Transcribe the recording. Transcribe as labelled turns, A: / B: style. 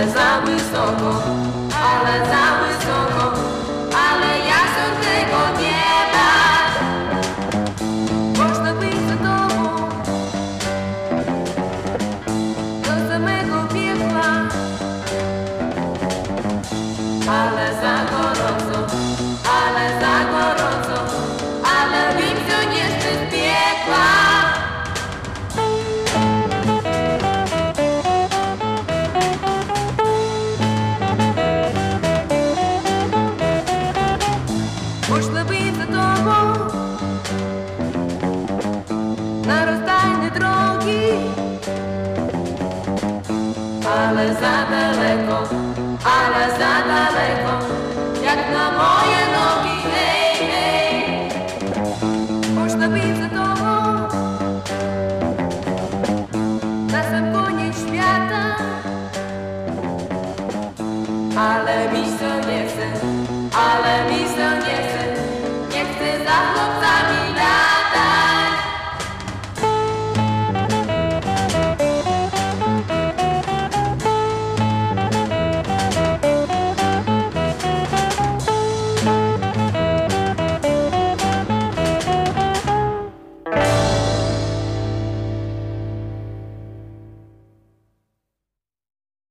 A: za wysoko, ale za wysoko, ale ja chcę tego nieba. Można być za tobą do samego piekła, ale za gorąco, ale za gorąco, ale wiem, że nie szczyt piekła. Można być za tobą na rozstajne drogi, ale za daleko, jak na moje nogi.